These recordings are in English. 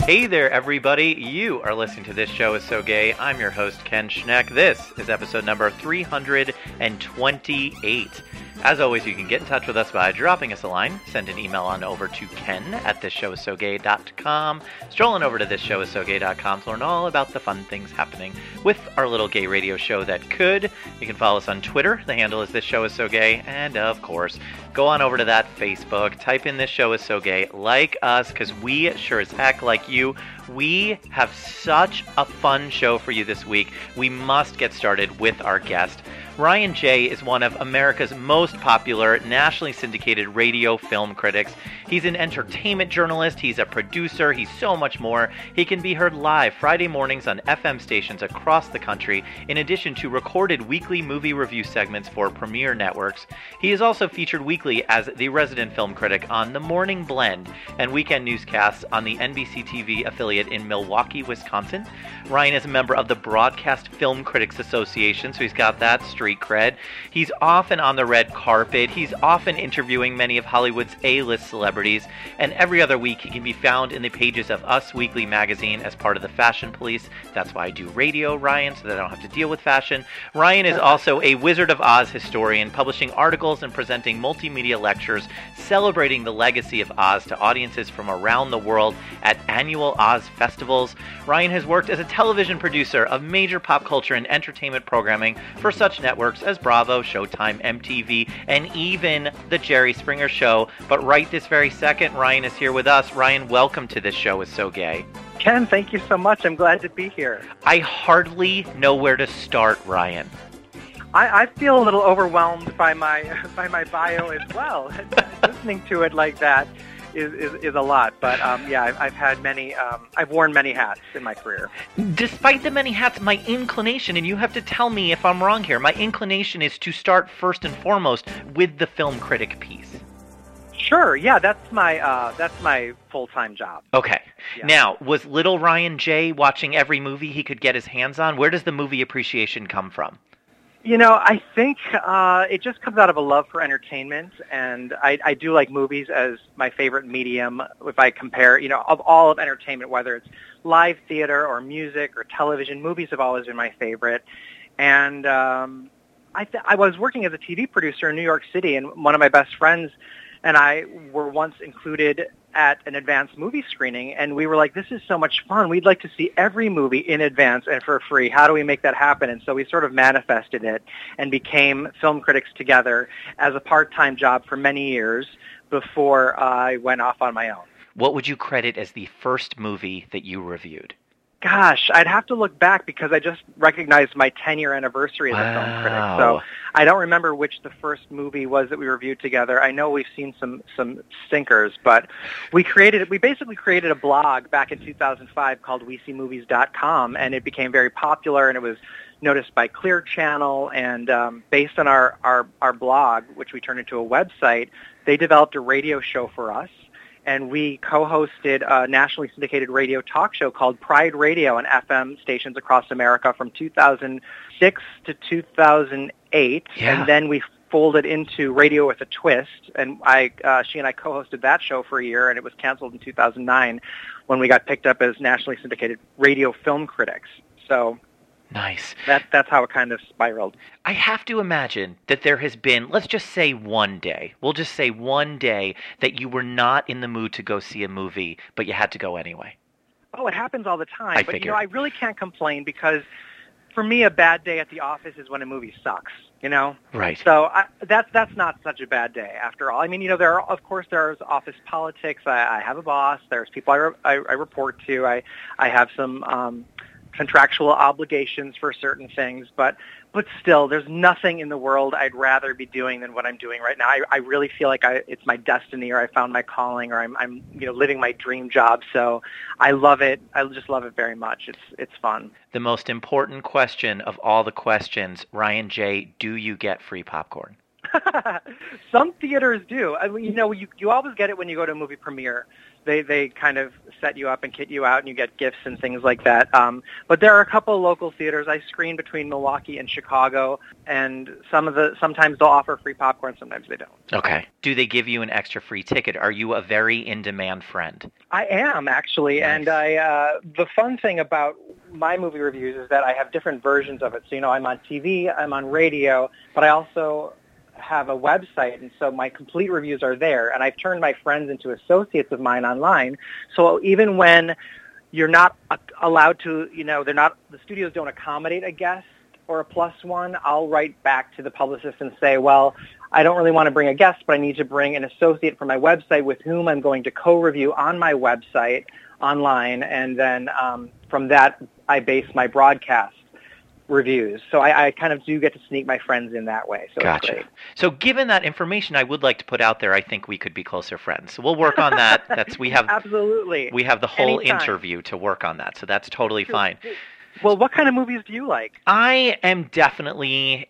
Hey there, everybody. You are listening to This Show Is So Gay. I'm your host, Ken Schneck. This is episode number 328. As always, you can get in touch with us by dropping us a line. Send an email on over to ken@thisshowissogay.com. Stroll on over to thisshowissogay.com to learn all about the fun things happening with our little gay radio show that could. You can follow us on Twitter. The handle is This Show Is So Gay. And, of course, go on over to that Facebook. Type in This Show Is So Gay. Like us, because we sure as heck like you. We have such a fun show for you this week. We must get started with our guest. Ryan Jay is one of America's most popular, nationally syndicated radio film critics. He's an entertainment journalist, he's a producer, he's so much more. He can be heard live Friday mornings on FM stations across the country, in addition to recorded weekly movie review segments for Premiere Networks. He is also featured weekly as the resident film critic on The Morning Blend and weekend newscasts on the NBC TV affiliate in Milwaukee, Wisconsin. Ryan is a member of the Broadcast Film Critics Association, so he's got that street cred. He's often on the red carpet. He's often interviewing many of Hollywood's A-list celebrities. And every other week, he can be found in the pages of Us Weekly magazine as part of the Fashion Police. That's why I do radio, Ryan, so that I don't have to deal with fashion. Ryan is also a Wizard of Oz historian, publishing articles and presenting multimedia lectures celebrating the legacy of Oz to audiences from around the world at annual Oz festivals. Ryan has worked as a television producer of major pop culture and entertainment programming for such networks as Bravo, Showtime, MTV, and even The Jerry Springer Show. But right this very second, Ryan is here with us. Ryan, welcome to This Show Is So Gay. Ken, thank you so much. I'm glad to be here. I hardly know where to start, Ryan. I feel a little overwhelmed by my bio as well. Listening to it like that is a lot, but yeah, I've had many. I've worn many hats in my career. Despite the many hats, my inclination, and you have to tell me if I'm wrong here, my inclination is to start first and foremost with the film critic piece. Sure, yeah, that's my full-time job. Okay. Yeah. Now, was little Ryan Jay watching every movie he could get his hands on? Where does the movie appreciation come from? You know, I think it just comes out of a love for entertainment, and I do like movies as my favorite medium. If I compare, of all of entertainment, whether it's live theater or music or television, movies have always been my favorite. And I was working as a TV producer in New York City, and one of my best friends and I were once included at an advanced movie screening, and we were like, this is so much fun. We'd like to see every movie in advance and for free. How do we make that happen? And so we sort of manifested it and became film critics together as a part-time job for many years before I went off on my own. What would you credit as the first movie that you reviewed? Gosh, I'd have to look back because I just recognized my 10-year anniversary as a film critic. So I don't remember which the first movie was that we reviewed together. I know we've seen some stinkers, but we basically created a blog back in 2005 called WeSeeMovies.com, and it became very popular, and it was noticed by Clear Channel, and based on our blog, which we turned into a website, they developed a radio show for us. And we co-hosted a nationally syndicated radio talk show called Pride Radio on FM stations across America from 2006 to 2008. Yeah. And then we folded into Radio with a Twist. And she and I co-hosted that show for a year, and it was canceled in 2009 when we got picked up as nationally syndicated radio film critics. So nice. That's how it kind of spiraled. I have to imagine that there has been, let's just say one day, that you were not in the mood to go see a movie, but you had to go anyway. Oh, it happens all the time. I but figured. I really can't complain because for me, a bad day at the office is when a movie sucks. Right. So that's not such a bad day after all. I mean, there's office politics. I have a boss. There's people I report to. I have some contractual obligations for certain things, but still, there's nothing in the world I'd rather be doing than what I'm doing right now. I really feel like it's my destiny, or I found my calling, or I'm living my dream job. So I love it. I just love it very much. It's fun. The most important question of all the questions, Ryan Jay, do you get free popcorn? Some theaters do. I mean, you always get it when you go to a movie premiere. They kind of set you up and kit you out, and you get gifts and things like that. But there are a couple of local theaters. I screen between Milwaukee and Chicago, and sometimes they'll offer free popcorn, sometimes they don't. Okay. Do they give you an extra free ticket? Are you a very in-demand friend? I am, actually, Nice. and the fun thing about my movie reviews is that I have different versions of it. So, I'm on TV, I'm on radio, but I also have a website, and so my complete reviews are there, and I've turned my friends into associates of mine online. So even when you're not allowed to, the studios don't accommodate a guest or a plus one, I'll write back to the publicist and say, well, I don't really want to bring a guest, but I need to bring an associate from my website with whom I'm going to co-review on my website online, and then from that I base my broadcast reviews. So I kind of do get to sneak my friends in that way. So Gotcha. It's great. So given that information, I would like to put out there, I think we could be closer friends. So we'll work on that. We have Absolutely. We have the whole Anytime. interview to work on that. So that's totally fine. Well, what kind of movies do you like? I am definitely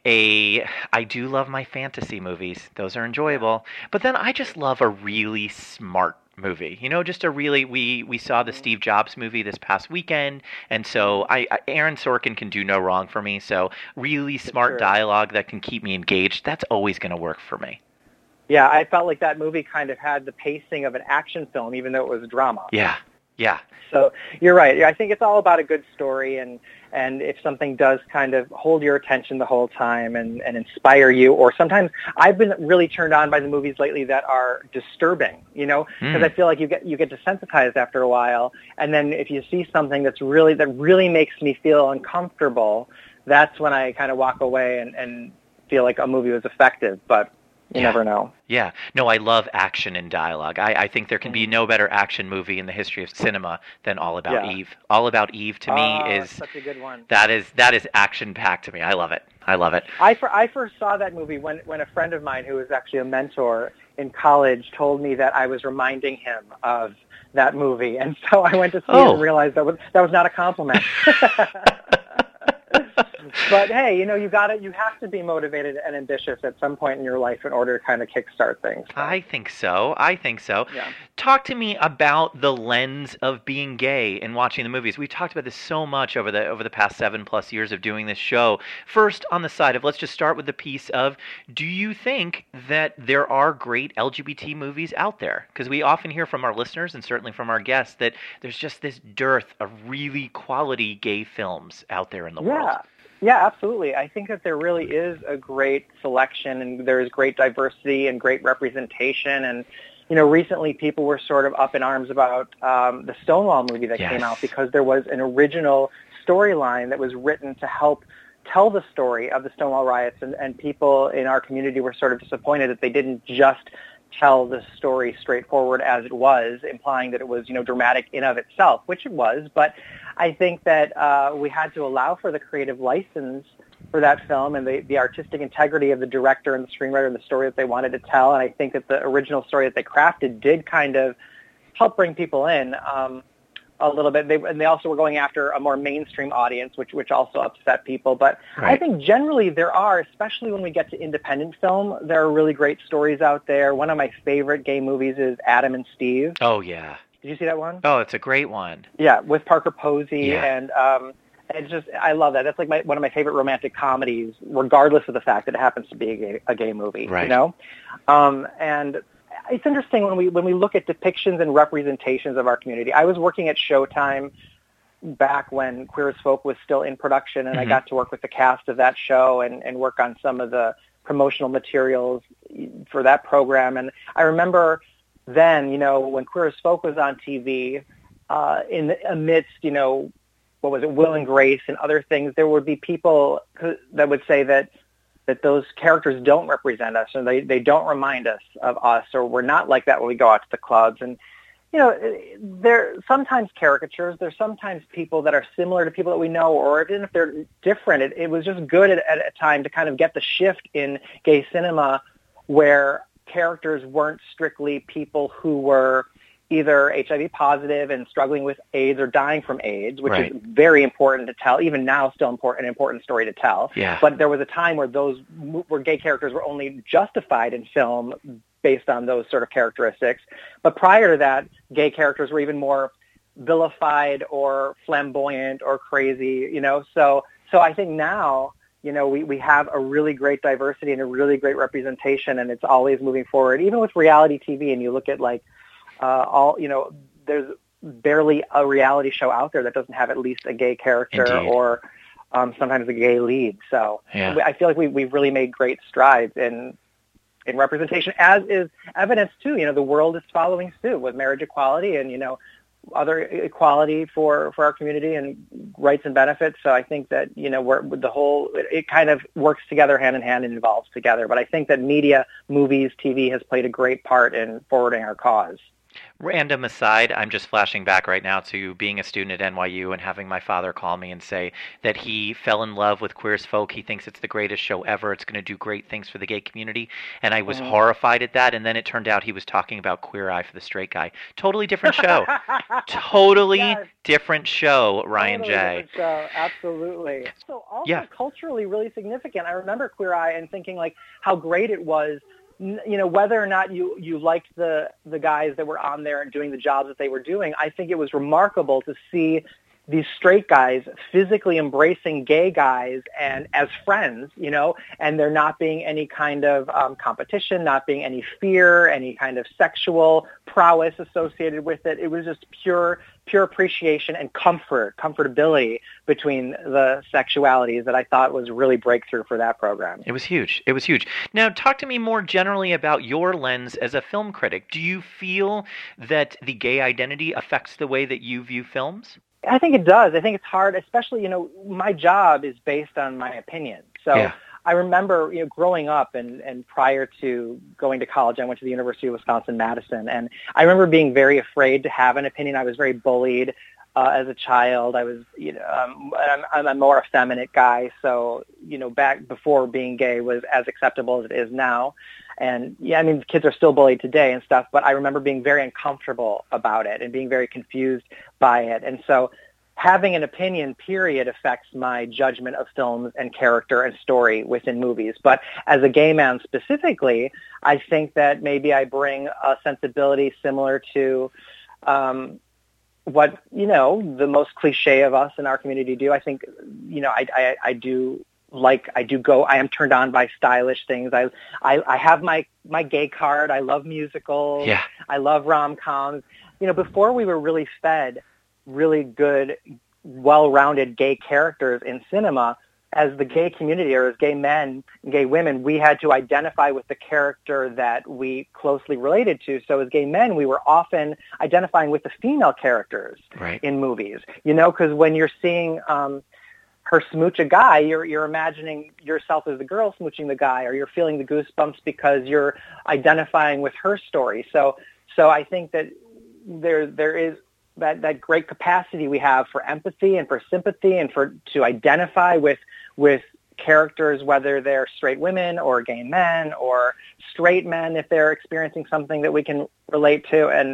I do love my fantasy movies. Those are enjoyable. But then I just love a really smart movie. Just a really, we saw the Steve Jobs movie this past weekend, and so Aaron Sorkin can do no wrong for me, so really smart dialogue that can keep me engaged, that's always going to work for me. Yeah, I felt like that movie kind of had the pacing of an action film, even though it was drama. Yeah. So you're right. I think it's all about a good story, and if something does kind of hold your attention the whole time and inspire you, or sometimes I've been really turned on by the movies lately that are disturbing, because I feel like you get desensitized after a while, and then if you see something that really makes me feel uncomfortable, that's when I kind of walk away and feel like a movie was effective, but you never know. Yeah. No, I love action and dialogue. I think there can be no better action movie in the history of cinema than All About Eve. All About Eve to me is such a good one. That is action packed to me. I love it. I first saw that movie when a friend of mine who was actually a mentor in college told me that I was reminding him of that movie, and so I went to see it and realized that was not a compliment. But hey, you have to be motivated and ambitious at some point in your life in order to kind of kickstart things. So. I think so. Yeah. Talk to me about the lens of being gay and watching the movies. We've talked about this so much over the past 7+ years of doing this show. First, on the side of, let's just start with the piece of, do you think that there are great LGBT movies out there? Because we often hear from our listeners and certainly from our guests that there's just this dearth of really quality gay films out there in the world. Yeah, absolutely. I think that there really is a great selection, and there is great diversity and great representation. And, recently people were sort of up in arms about the Stonewall movie that came out, because there was an original storyline that was written to help tell the story of the Stonewall riots, and people in our community were sort of disappointed that they didn't just tell the story straightforward as it was, implying that it was, dramatic in of itself, which it was. But I think that we had to allow for the creative license for that film and the artistic integrity of the director and the screenwriter and the story that they wanted to tell. And I think that the original story that they crafted did kind of help bring people in a little bit. They also were going after a more mainstream audience, which also upset people. But I think generally there are, especially when we get to independent film, there are really great stories out there. One of my favorite gay movies is Adam and Steve. Oh, yeah. Did you see that one? Oh, it's a great one. Yeah, with Parker Posey, and it's just, I love that. That's like one of my favorite romantic comedies, regardless of the fact that it happens to be a gay movie. Right. And it's interesting when we look at depictions and representations of our community. I was working at Showtime back when Queer as Folk was still in production, and I got to work with the cast of that show and work on some of the promotional materials for that program. And I remember then, when Queer as Folk was on TV, amidst, what was it, Will and Grace and other things, there would be people that would say that those characters don't represent us, or they don't remind us of us, or we're not like that when we go out to the clubs. And, they're sometimes caricatures. There's sometimes people that are similar to people that we know, or even if they're different. It was just good at a time to kind of get the shift in gay cinema where characters weren't strictly people who were either HIV positive and struggling with AIDS or dying from AIDS, which right. is very important to tell. Even now, still an important story to tell. Yeah. But there was a time where gay characters were only justified in film based on those sort of characteristics. But prior to that, gay characters were even more vilified or flamboyant or crazy, So I think now, we have a really great diversity and a really great representation, and it's always moving forward. Even with reality TV, and you look at there's barely a reality show out there that doesn't have at least a gay character. Indeed. Or sometimes a gay lead. So yeah. I feel like we've really made great strides in representation, as is evidence too. The world is following suit with marriage equality and, other equality for our community and rights and benefits. So I think that, it kind of works together hand in hand and evolves together. But I think that media, movies, TV has played a great part in forwarding our cause. Random aside, I'm just flashing back right now to being a student at NYU and having my father call me and say that he fell in love with Queer as Folk. He thinks it's the greatest show ever. It's going to do great things for the gay community. And I was horrified at that. And then it turned out he was talking about Queer Eye for the Straight Guy. Totally different show. Totally different show, Ryan J. Different show. Absolutely. So also culturally really significant. I remember Queer Eye and thinking like how great it was. Whether or not you liked the guys that were on there and doing the jobs that they were doing, I think it was remarkable to see these straight guys physically embracing gay guys and as friends, and there not being any kind of competition, not being any fear, any kind of sexual prowess associated with it. It was just pure appreciation and comfortability between the sexualities that I thought was really breakthrough for that program. It was huge. Now, talk to me more generally about your lens as a film critic. Do you feel that the gay identity affects the way that you view films? I think it does. I think it's hard, especially, my job is based on my opinion. So I remember, growing up and prior to going to college, I went to the University of Wisconsin-Madison, and I remember being very afraid to have an opinion. I was very bullied as a child. I was, I'm a more effeminate guy, so, back before being gay was as acceptable as it is now. And kids are still bullied today and stuff, but I remember being very uncomfortable about it and being very confused by it. And so having an opinion, period, affects my judgment of films and character and story within movies. But as a gay man specifically, I think that maybe I bring a sensibility similar to what, the most cliche of us in our community do. I think, I am turned on by stylish things. I have my gay card. I love musicals. Yeah. I love rom-coms. Before we were really fed really good, well-rounded gay characters in cinema, as the gay community or as gay men and gay women, we had to identify with the character that we closely related to. So as gay men, we were often identifying with the female characters in movies, because when you're seeing her smooch a guy, you're imagining yourself as the girl smooching the guy, or you're feeling the goosebumps because you're identifying with her story. So I think that there is that great capacity we have for empathy and for sympathy and to identify with characters, whether they're straight women or gay men or straight men, if they're experiencing something that we can relate to. And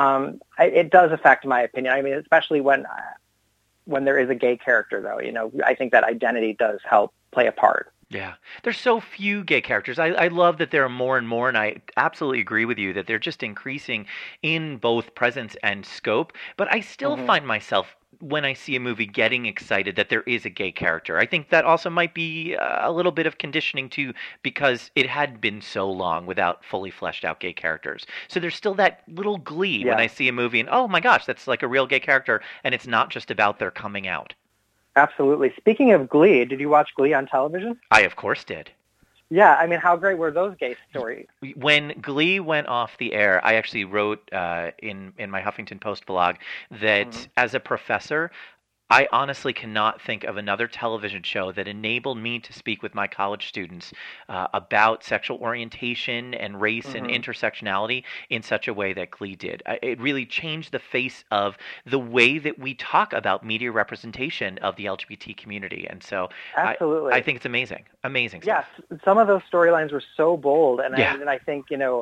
it does affect my opinion. Especially when there is a gay character, though, I think that identity does help play a part. Yeah. There's so few gay characters. I love that there are more and more, and I absolutely agree with you that they're just increasing in both presence and scope. But I still find myself, when I see a movie, getting excited that there is a gay character. I think that also might be a little bit of conditioning, too, because it had been so long without fully fleshed out gay characters. So there's still that little glee when I see a movie and, oh my gosh, that's like a real gay character, and it's not just about their coming out. Absolutely. Speaking of Glee, did you watch Glee on television? I, of course, did. Yeah, how great were those gay stories? When Glee went off the air, I actually wrote in my Huffington Post blog that as a professor, I honestly cannot think of another television show that enabled me to speak with my college students about sexual orientation and race and intersectionality in such a way that Glee did. It really changed the face of the way that we talk about media representation of the LGBT community. And so absolutely, I think it's amazing. Amazing stuff. Yes, some of those storylines were so bold. And I think,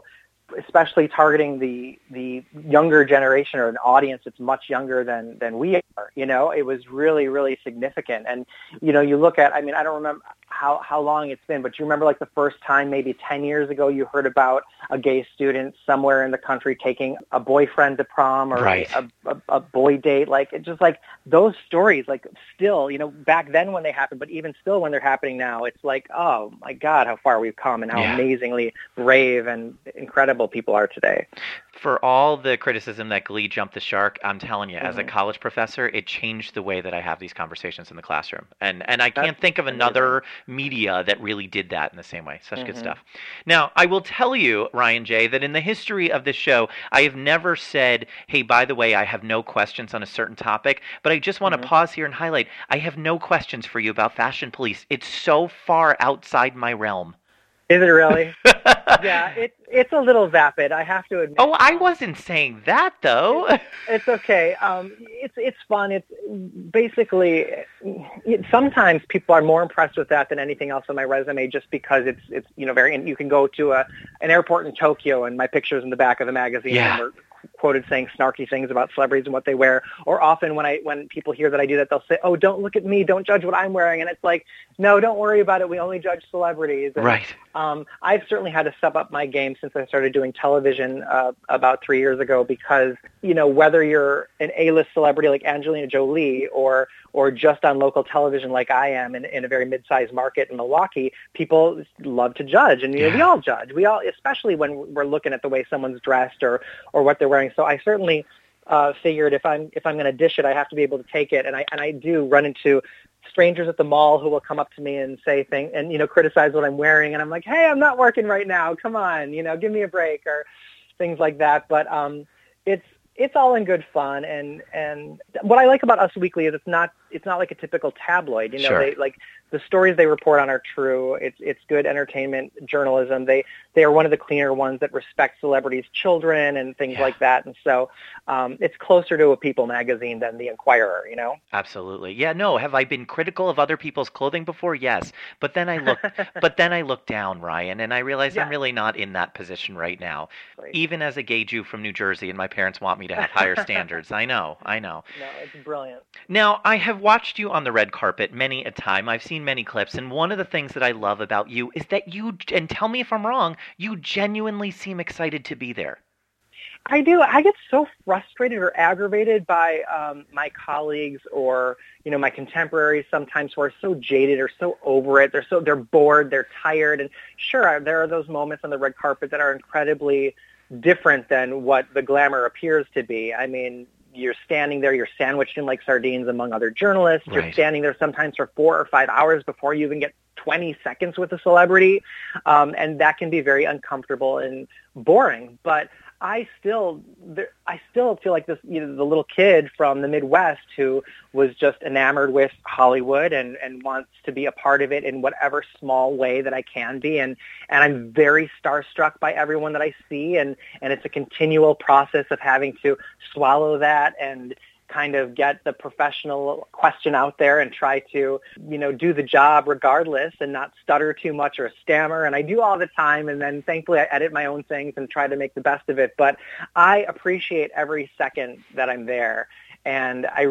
especially targeting the younger generation or an audience that's much younger than we are. It was really, really significant. And, you look at, I don't remember how long it's been, but you remember like the first time maybe 10 years ago you heard about a gay student somewhere in the country taking a boyfriend to prom or a boy date. Like, it's just like those stories, like still, back then when they happened, but even still when they're happening now, it's like, oh my God, how far we've come and how amazingly brave and incredible people are today. For all the criticism that Glee jumped the shark, I'm telling you, as a college professor, it changed the way that I have these conversations in the classroom. And I can't think of another media that really did that in the same way. Such good stuff. Now, I will tell you, Ryan J., that in the history of this show, I have never said, hey, by the way, I have no questions on a certain topic, but I just want to pause here and highlight, I have no questions for you about Fashion Police. It's so far outside my realm. Is it really? Yeah, it's a little vapid, I have to admit. Oh, I wasn't saying that, though. It's okay. It's fun. It's basically, sometimes people are more impressed with that than anything else on my resume just because it's very, and you can go to an airport in Tokyo and my picture's in the back of the magazine and we're quoted saying snarky things about celebrities and what they wear. Or often when people hear that I do that, they'll say, oh, don't look at me, don't judge what I'm wearing. And it's like, no, don't worry about it. We only judge celebrities. And, right. I've certainly had to step up my game since I started doing television about 3 years ago because, whether you're an A-list celebrity like Angelina Jolie or just on local television like I am in a very mid-sized market in Milwaukee, people love to judge. And we all judge. We all, especially when we're looking at the way someone's dressed or what they're wearing. So I certainly figured if I'm going to dish it, I have to be able to take it. And I do run into strangers at the mall who will come up to me and say things and, criticize what I'm wearing. And I'm like, hey, I'm not working right now. Come on, give me a break or things like that. But it's all in good fun. And what I like about Us Weekly is it's not like a typical tabloid. They like the stories they report on are true. It's good entertainment journalism. They are one of the cleaner ones that respect celebrities' children and things like that. And so it's closer to a People magazine than the Inquirer, Absolutely. Yeah, no, have I been critical of other people's clothing before? Yes. But then I looked down, Ryan, and I realized I'm really not in that position right now. Right. Even as a gay Jew from New Jersey, and my parents want me to have higher standards. I know. No, it's brilliant. Now, I have watched you on the red carpet many a time. I've seen many clips, and one of the things that I love about you is that you, and tell me if I'm wrong, you genuinely seem excited to be there. I do. I get so frustrated or aggravated by my colleagues or, my contemporaries sometimes who are so jaded or so over it. They're bored, they're tired. And sure, there are those moments on the red carpet that are incredibly different than what the glamour appears to be. I mean, you're standing there, you're sandwiched in like sardines among other journalists. Right. You're standing there sometimes for 4 or 5 hours before you even get 20 seconds with a celebrity. And that can be very uncomfortable and boring. But I still feel like this, the little kid from the Midwest who was just enamored with Hollywood and wants to be a part of it in whatever small way that I can be. And I'm very starstruck by everyone that I see. And it's a continual process of having to swallow that and kind of get the professional question out there and try to, do the job regardless and not stutter too much or stammer. And I do all the time. And then thankfully I edit my own things and try to make the best of it. But I appreciate every second that I'm there. And I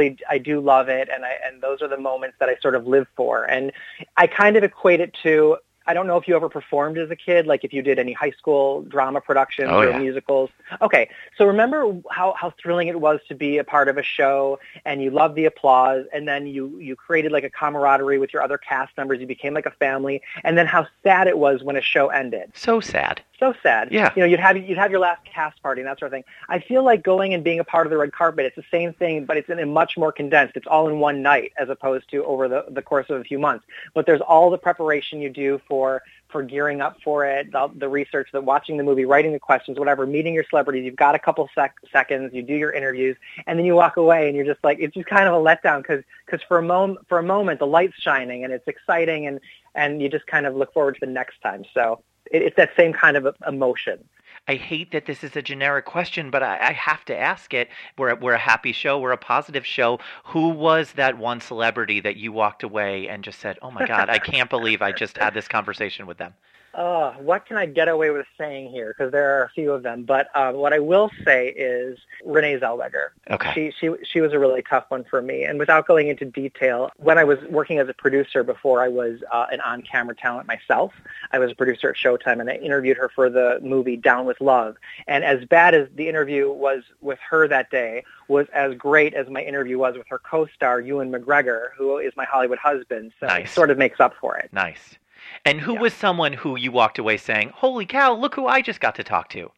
do love it. And those are the moments that I sort of live for. And I kind of equate it to, I don't know if you ever performed as a kid, like if you did any high school drama productions or musicals. Okay, so remember how thrilling it was to be a part of a show and you loved the applause and then you created like a camaraderie with your other cast members. You became like a family. And then how sad it was when a show ended. So sad. So sad. Yeah. You'd have your last cast party and that sort of thing. I feel like going and being a part of the red carpet, it's the same thing, but it's in a much more condensed. It's all in one night as opposed to over the course of a few months. But there's all the preparation you do for gearing up for it, the research, watching the movie, writing the questions, whatever, meeting your celebrities. You've got a couple seconds, you do your interviews, and then you walk away, and you're just like, it's just kind of a letdown because for a moment the light's shining and it's exciting, and you just kind of look forward to the next time. So it's that same kind of emotion. I hate that this is a generic question, but I have to ask it. We're a happy show. We're a positive show. Who was that one celebrity that you walked away and just said, oh, my God, I can't believe I just had this conversation with them? What can I get away with saying here? Because there are a few of them. But what I will say is Renee Zellweger. Okay. She was a really tough one for me. And without going into detail, when I was working as a producer before I was an on-camera talent myself, I was a producer at Showtime, and I interviewed her for the movie Down with Love. And as bad as the interview was with her that day, was as great as my interview was with her co-star, Ewan McGregor, who is my Hollywood husband. So Nice. It sort of makes up for it. Nice. And who was someone who you walked away saying, holy cow, look who I just got to talk to?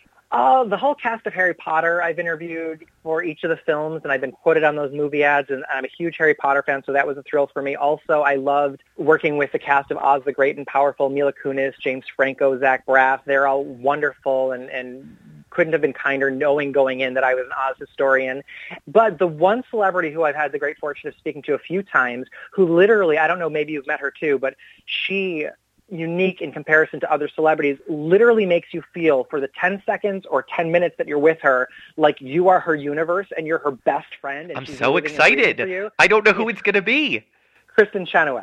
The whole cast of Harry Potter I've interviewed for each of the films, and I've been quoted on those movie ads, and I'm a huge Harry Potter fan, so that was a thrill for me. Also, I loved working with the cast of Oz the Great and Powerful, Mila Kunis, James Franco, Zach Braff. They're all wonderful and couldn't have been kinder, knowing going in that I was an Oz historian. But the one celebrity who I've had the great fortune of speaking to a few times, who literally, I don't know, maybe you've met her too, but she, unique in comparison to other celebrities, literally makes you feel for the 10 seconds or 10 minutes that you're with her like you are her universe and you're her best friend. And I'm so excited. I don't know who it's going to be. Kristin Chenoweth.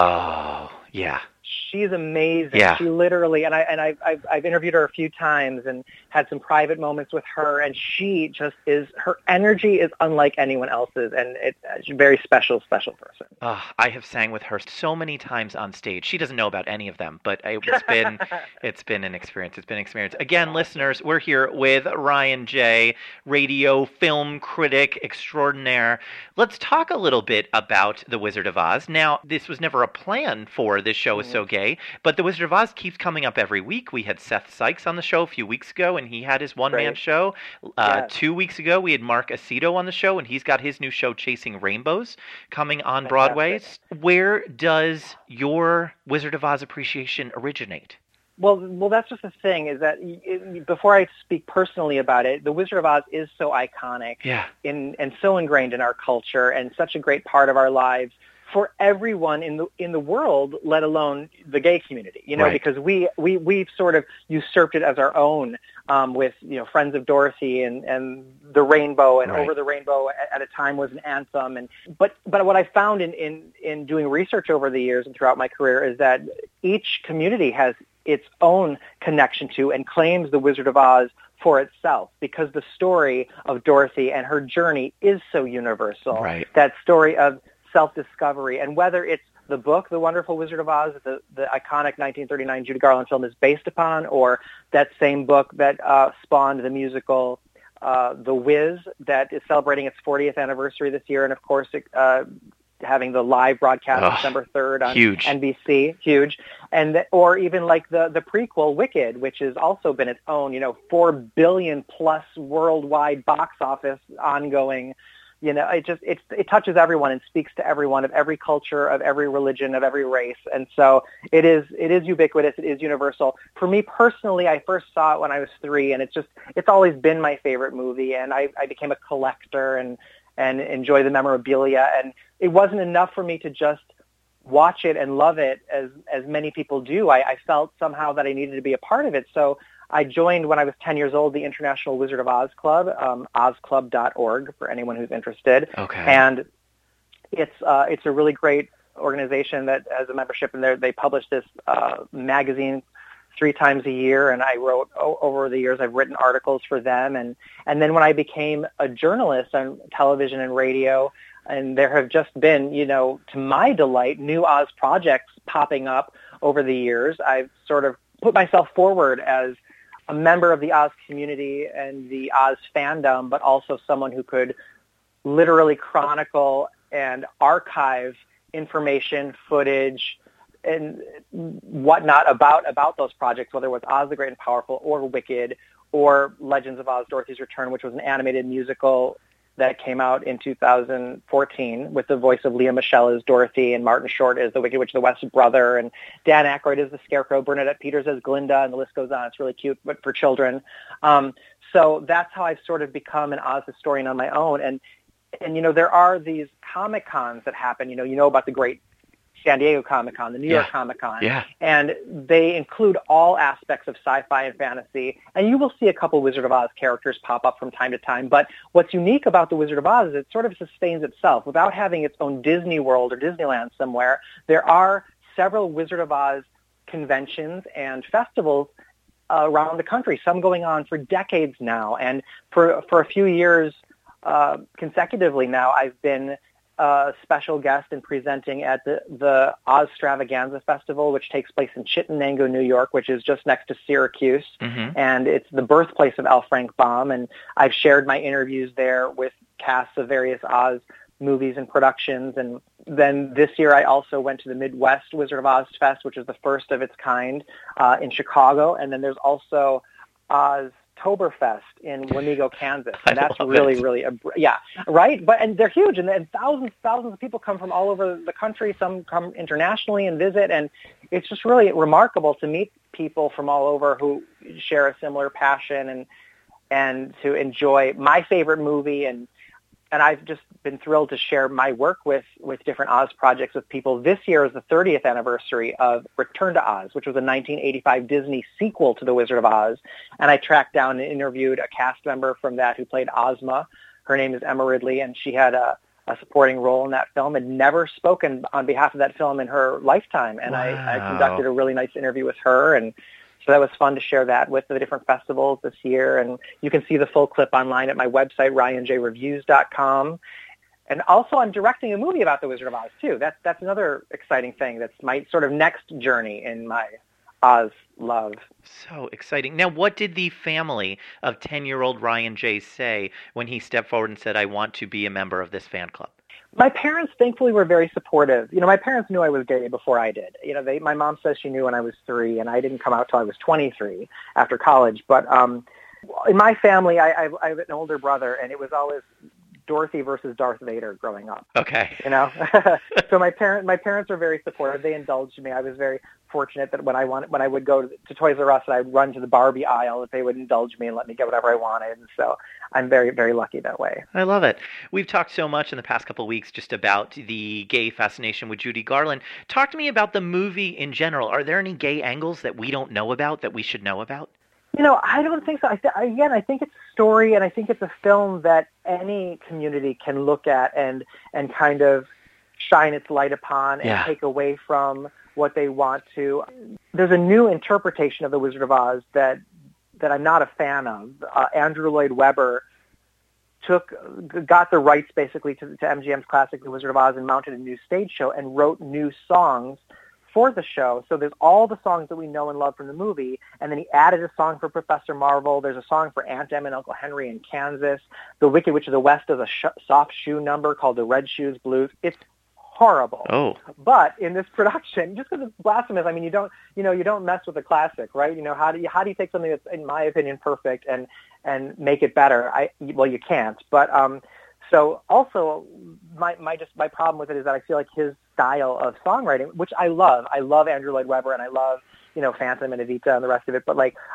Oh, yeah. She's amazing. Yeah. She literally, and I've interviewed her a few times and had some private moments with her, and she just is, her energy is unlike anyone else's, and she's a very special person. I have sang with her so many times on stage. She doesn't know about any of them, but it's been an experience. It's been an experience. Again, listeners, we're here with Ryan Jay, radio film critic extraordinaire. Let's talk a little bit about The Wizard of Oz. Now, this was never a plan for This Show Is So Gay, but The Wizard of Oz keeps coming up every week. We had Seth Sykes on the show a few weeks ago, and he had his one-man show. Yes. 2 weeks ago, we had Mark Aceto on the show, and he's got his new show, Chasing Rainbows, coming on Broadway. Where does your Wizard of Oz appreciation originate? Well, that's just the thing, is that before I speak personally about it, The Wizard of Oz is so iconic and so ingrained in our culture and such a great part of our lives for everyone in the world, let alone the gay community, because we've sort of usurped it as our own with, Friends of Dorothy and The Rainbow and Over the Rainbow at a time was an anthem. But what I found in doing research over the years and throughout my career is that each community has its own connection to and claims The Wizard of Oz for itself, because the story of Dorothy and her journey is so universal. Right. That story of self-discovery, and whether it's the book, The Wonderful Wizard of Oz, the iconic 1939 Judy Garland film is based upon, or that same book that spawned the musical The Wiz, that is celebrating its 40th anniversary this year, and of course having the live broadcast December 3rd on NBC, huge, or even like the prequel Wicked, which has also been its own, $4 billion plus worldwide box office ongoing. It touches everyone and speaks to everyone of every culture, of every religion, of every race. And so it is ubiquitous. It is universal. For me personally, I first saw it when I was 3, and it's always been my favorite movie. And I became a collector and enjoy the memorabilia. And it wasn't enough for me to just watch it and love it as many people do. I felt somehow that I needed to be a part of it. So I joined, when I was 10 years old, the International Wizard of Oz Club, ozclub.org, for anyone who's interested. Okay. And it's a really great organization that has a membership, and they publish this magazine 3 times a year, and I wrote, over the years, I've written articles for them. And then when I became a journalist on television and radio, and there have just been, to my delight, new Oz projects popping up over the years, I've sort of put myself forward as a member of the Oz community and the Oz fandom, but also someone who could literally chronicle and archive information, footage, and whatnot about those projects, whether it was Oz the Great and Powerful or Wicked or Legends of Oz, Dorothy's Return, which was an animated musical that came out in 2014 with the voice of Leah Michele as Dorothy and Martin Short as the Wicked Witch of the West brother, and Dan Aykroyd as the Scarecrow, Bernadette Peters as Glinda, and the list goes on. It's really cute, but for children. So that's how I've sort of become an Oz historian on my own. And there are these Comic-Cons that happen. You know about the great San Diego Comic-Con, the New York Comic-Con, and they include all aspects of sci-fi and fantasy, and you will see a couple Wizard of Oz characters pop up from time to time, but what's unique about the Wizard of Oz is it sort of sustains itself. Without having its own Disney World or Disneyland somewhere, there are several Wizard of Oz conventions and festivals around the country, some going on for decades now. And for a few years consecutively now, I've been a special guest and presenting at the Ozstravaganza Festival, which takes place in Chittenango, New York, which is just next to Syracuse. Mm-hmm. And it's the birthplace of L. Frank Baum. And I've shared my interviews there with casts of various Oz movies and productions. And then this year I also went to the Midwest Wizard of Oz Fest, which is the first of its kind in Chicago. And then there's also Oztoberfest in Wamego, Kansas. And that's really, right? And they're huge. And thousands of people come from all over the country. Some come internationally and visit. And it's just really remarkable to meet people from all over who share a similar passion and to enjoy my favorite movie. And I've just been thrilled to share my work with different Oz projects with people. This year is the 30th anniversary of Return to Oz, which was a 1985 Disney sequel to The Wizard of Oz. And I tracked down and interviewed a cast member from that who played Ozma. Her name is Emma Ridley, and she had a supporting role in that film and never spoken on behalf of that film in her lifetime. And wow. I conducted a really nice interview with her, and so that was fun to share that with the different festivals this year. And you can see the full clip online at my website, ryanjreviews.com. And also I'm directing a movie about the Wizard of Oz, too. That's another exciting thing. That's my sort of next journey in my Oz love. So exciting. Now, what did the family of 10-year-old Ryan J. say when he stepped forward and said, I want to be a member of this fan club? My parents, thankfully, were very supportive. My parents knew I was gay before I did. My mom says she knew when I was 3, and I didn't come out till I was 23 after college. But in my family, I have an older brother, and it was always Dorothy versus Darth Vader growing up. Okay. So my parents were very supportive. They indulged me. I was very fortunate that when I would go to Toys R Us and I'd run to the Barbie aisle, that they would indulge me and let me get whatever I wanted. And so I'm very, very lucky that way. I love it. We've talked so much in the past couple of weeks just about the gay fascination with Judy Garland. Talk to me about the movie in general. Are there any gay angles that we don't know about that we should know about? I don't think so. I think it's a story, and I think it's a film that any community can look at and kind of shine its light upon and take away from what they want to. There's a new interpretation of The Wizard of Oz that I'm not a fan of. Andrew Lloyd Webber got the rights basically to MGM's classic The Wizard of Oz and mounted a new stage show and wrote new songs for the show. So there's all the songs that we know and love from the movie, and then he added a song for Professor Marvel. There's a song for Aunt Em and Uncle Henry in Kansas. The Wicked Witch of the West does a soft shoe number called The Red Shoes Blues. It's horrible. Oh. But in this production, just because it's blasphemous, I mean, you don't mess with a classic, right? How do you take something that's, in my opinion, perfect and make it better? You can't. But so also my problem with it is that I feel like his style of songwriting, which I love Andrew Lloyd Webber and I love Phantom and Evita and the rest of it, but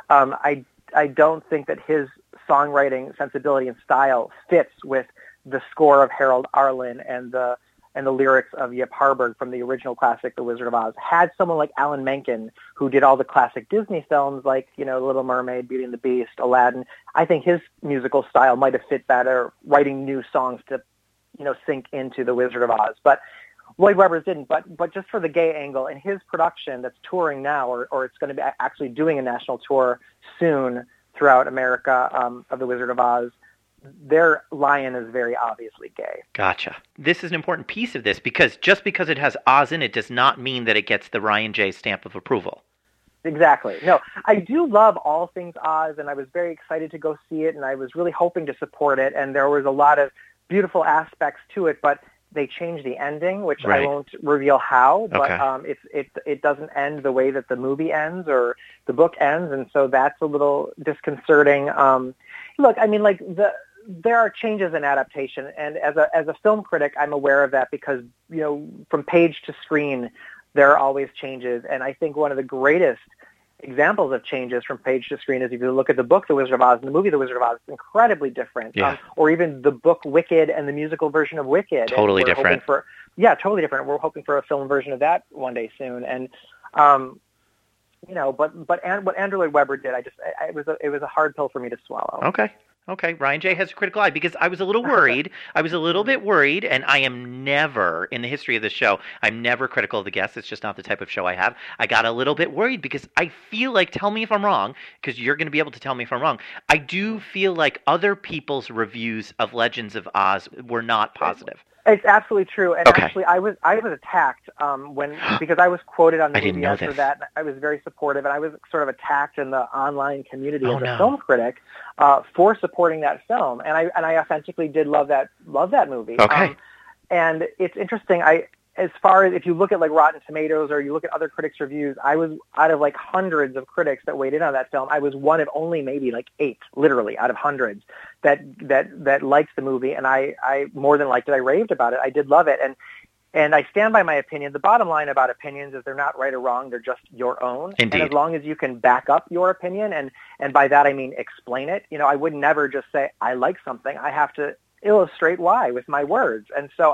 I don't think that his songwriting sensibility and style fits with the score of Harold Arlen and the lyrics of Yip Harburg from the original classic The Wizard of Oz. Had someone like Alan Menken, who did all the classic Disney films like Little Mermaid, Beauty and the Beast, Aladdin, I think his musical style might have fit better writing new songs to sink into The Wizard of Oz. But Lloyd Webber's didn't. But just for the gay angle, in his production that's touring now, or it's going to be actually doing a national tour soon throughout America of The Wizard of Oz, their lion is very obviously gay. Gotcha. This is an important piece of this because just because it has Oz in it does not mean that it gets the Ryan J. stamp of approval. Exactly. No, I do love all things Oz, and I was very excited to go see it, and I was really hoping to support it, and there was a lot of beautiful aspects to it, but they changed the ending, which right. I won't reveal how, but okay. It doesn't end the way that the movie ends or the book ends, and so that's a little disconcerting. Look, I mean, there are changes in adaptation, and as a film critic, I'm aware of that because, from page to screen, there are always changes, and I think one of the greatest examples of changes from page to screen is if you look at the book The Wizard of Oz and the movie The Wizard of Oz, it's incredibly different. Yeah. Or even the book Wicked and the musical version of Wicked. Totally different. Totally different. We're hoping for a film version of that one day soon, and what Andrew Lloyd Webber did, it was a hard pill for me to swallow. Okay. Okay, Ryan J has a critical eye because I was a little worried. I was a little bit worried, and I am never, in the history of the show, I'm never critical of the guests. It's just not the type of show I have. I got a little bit worried because I feel like, tell me if I'm wrong, because you're going to be able to tell me if I'm wrong. I do feel like other people's reviews of Legends of Oz were not positive. It's absolutely true, and Okay. actually, I was attacked because I was quoted on the I didn't movie know after this. that. And I was very supportive, and I was sort of attacked in the online community Oh, as a no. film critic for supporting that film, and I authentically did love that movie. Okay. And it's interesting. As far as if you look at like Rotten Tomatoes or you look at other critics' reviews, I was out of like hundreds of critics that weighed in on that film. I was one of only maybe like 8, literally out of hundreds that liked the movie, and I more than liked it. I raved about it. I did love it, and I stand by my opinion. The bottom line about opinions is they're not right or wrong. They're just your own. Indeed. And as long as you can back up your opinion, and by that I mean explain it. You know, I would never just say I like something. I have to illustrate why with my words, and so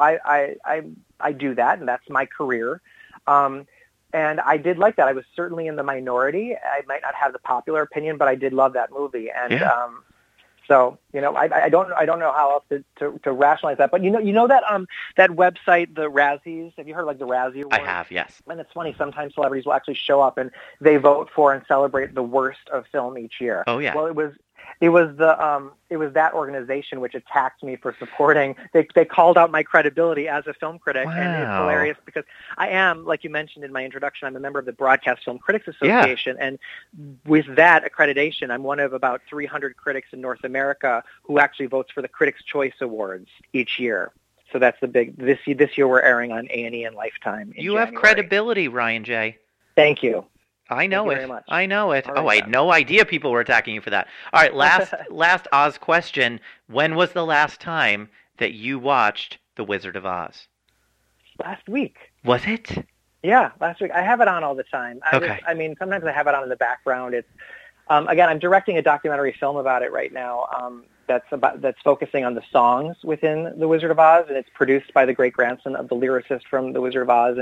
I do that, and that's my career. And I did like that. I was certainly in the minority. I might not have the popular opinion, but I did love that movie. And so I don't know how else to rationalize that. But you know that that website, the Razzies. Have you heard of, like, the Razzie Awards? I have, yes. And it's funny. Sometimes celebrities will actually show up and they vote for and celebrate the worst of film each year. Oh, yeah. Well, it was that organization which attacked me for supporting. They called out my credibility as a film critic, Wow. and it's hilarious because I am, like you mentioned in my introduction, I'm a member of the Broadcast Film Critics Association, and with that accreditation, I'm one of about 300 critics in North America who actually votes for the Critics' Choice Awards each year. So that's the big. This year we're airing on A&E and Lifetime. You have credibility, Ryan J. Thank you. I know Thank you it. very much. I know it. All right, I had no idea people were attacking you for that. All right, last Oz question. When was the last time that you watched The Wizard of Oz? Last week. Was it? Yeah, last week. I have it on all the time. Sometimes I have it on in the background. It's again, I'm directing a documentary film about it right now. That's focusing on the songs within The Wizard of Oz, and it's produced by the great grandson of the lyricist from The Wizard of Oz,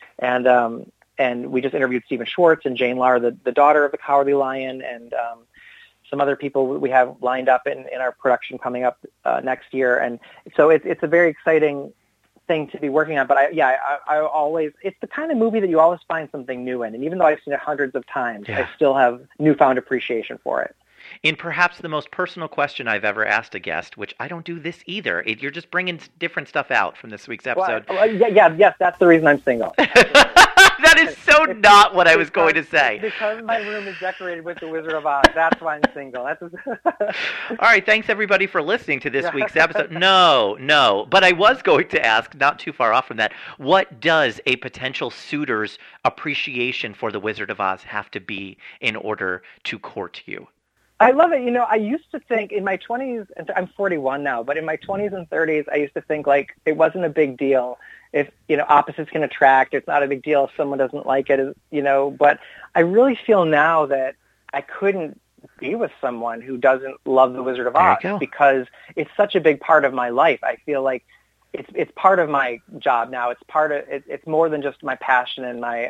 and we just interviewed Stephen Schwartz and Jane Lar, the daughter of the Cowardly Lion, and some other people we have lined up in our production coming up next year. And so it's a very exciting thing to be working on. But I always, it's the kind of movie that you always find something new in. And even though I've seen it hundreds of times, I still have newfound appreciation for it. In perhaps the most personal question I've ever asked a guest, which I don't do this either. You're just bringing different stuff out from this week's episode. Yes, that's the reason I'm single. That is so not what I was going to say. Because my room is decorated with The Wizard of Oz. That's why I'm single. All right, thanks everybody for listening to this week's episode. No. But I was going to ask, not too far off from that, what does a potential suitor's appreciation for The Wizard of Oz have to be in order to court you? I love it. You know, I used to think in my 20s, I'm 41 now, but in my 20s and 30s, I used to think like it wasn't a big deal if, opposites can attract. It's not a big deal if someone doesn't like it, but I really feel now that I couldn't be with someone who doesn't love The Wizard of Oz because it's such a big part of my life. I feel like it's part of my job now. It's more than just my passion and my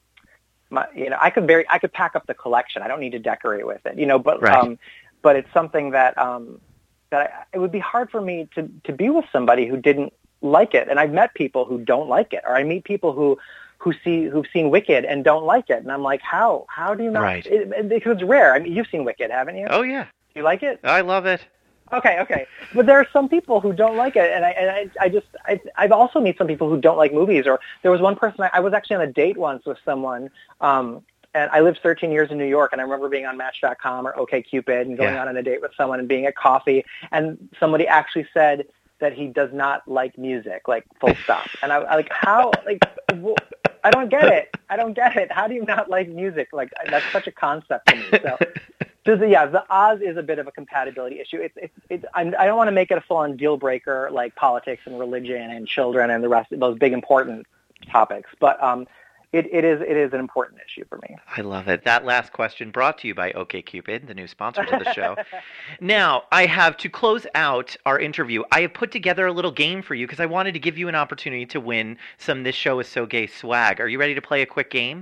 I could pack up the collection. I don't need to decorate with it, but it's something that it would be hard for me to be with somebody who didn't like it. And I've met people who don't like it, or I meet people who've seen Wicked and don't like it, and I'm like, how do you not? Right. Because it's rare. I mean, you've seen Wicked, haven't you? Oh yeah. Do you like it? I love it. Okay. But there are some people who don't like it, and I've also met some people who don't like movies. Or there was one person I was actually on a date once with someone, and I lived 13 years in New York, and I remember being on Match.com or OkCupid and going on a date with someone and being at coffee, and somebody actually said that he does not like music, like full stop. And I like, how, like, I don't get it. How do you not like music? Like, that's such a concept to me. So the Oz is a bit of a compatibility issue. I don't want to make it a full-on deal breaker like politics and religion and children and the rest of those big important topics, but it is an important issue for me. I love it. That last question brought to you by OkCupid, the new sponsor to the show. Now, I have, to close out our interview, I have put together a little game for you because I wanted to give you an opportunity to win some This Show Is So Gay swag. Are you ready to play a quick game?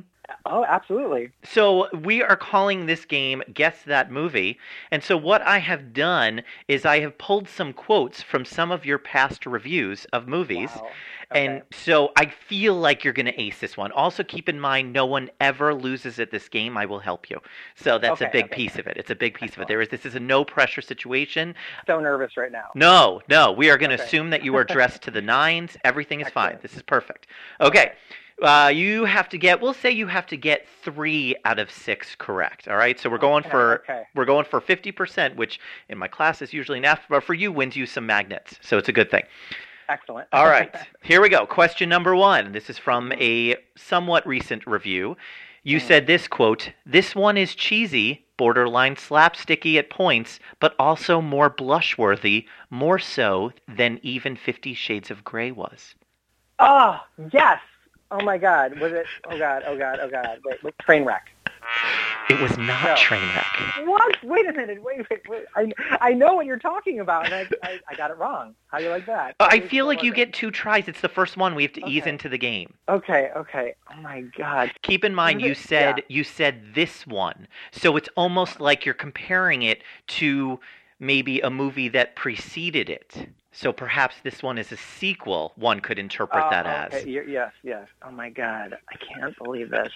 Oh, absolutely. So we are calling this game Guess That Movie. And so what I have done is I have pulled some quotes from some of your past reviews of movies. Wow. Okay. And so I feel like you're going to ace this one. Also, keep in mind, no one ever loses at this game. I will help you. So that's a big piece of it. It's a big piece of it. This is a no-pressure situation. So nervous right now. No. We are going to assume that you are dressed to the nines. Everything is fine. This is perfect. Okay. You have to get, we'll say you have to get 3 out of 6 correct. All right. So we're going for 50%, which in my class is usually enough, but for you wins you some magnets. So it's a good thing. Excellent. All right. Here we go. Question number 1. This is from a somewhat recent review. You said this, quote, "This one is cheesy, borderline slapsticky at points, but also more blush-worthy, more so than even 50 Shades of Grey was." Oh, yes. Oh, my God. Was it? Oh, God. Wait. Trainwreck. It was not Trainwreck. What? Wait a minute. Wait. I know what you're talking about, and I got it wrong. How do you like that? I feel like you get 2 tries. It's the first one. We have to ease into the game. Okay. Oh, my God. Keep in mind, you said this one. So it's almost like you're comparing it to maybe a movie that preceded it. So perhaps this one is a sequel, one could interpret that as. Yes. Oh, my God. I can't believe this.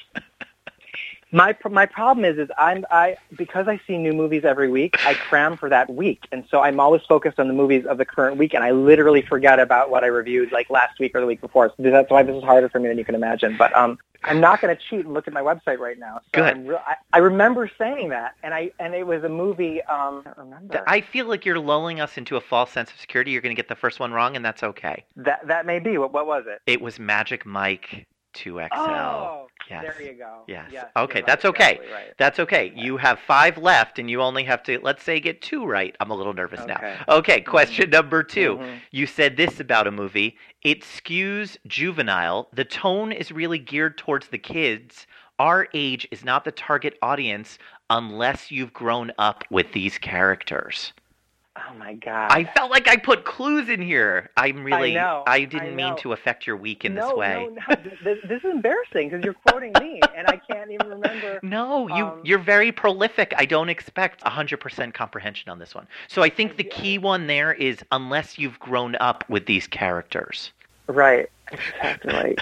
My problem is because I see new movies every week, I cram for that week. And so I'm always focused on the movies of the current week, and I literally forget about what I reviewed like last week or the week before. So that's why this is harder for me than you can imagine. But I'm not going to cheat and look at my website right now. So Good. I remember saying that, and it was a movie. I don't remember. I feel like you're lulling us into a false sense of security. You're going to get the first one wrong, and that's okay. That may be. What was it? It was Magic Mike 2XL. Oh, yes. There you go. Yes. Okay, right, that's okay. Exactly right. That's okay. Okay. You have 5 left, and you only have to, let's say, get 2 right. I'm a little nervous now. Okay, question number 2. Mm-hmm. You said this about a movie. It skews juvenile. The tone is really geared towards the kids. Our age is not the target audience unless you've grown up with these characters. Oh, my God. I felt like I put clues in here. I didn't mean to affect your week in this way. No. This is embarrassing because you're quoting me, and I can't even remember. No, you're very prolific. I don't expect 100% comprehension on this one. So I think the key one there is unless you've grown up with these characters. Right. Exactly.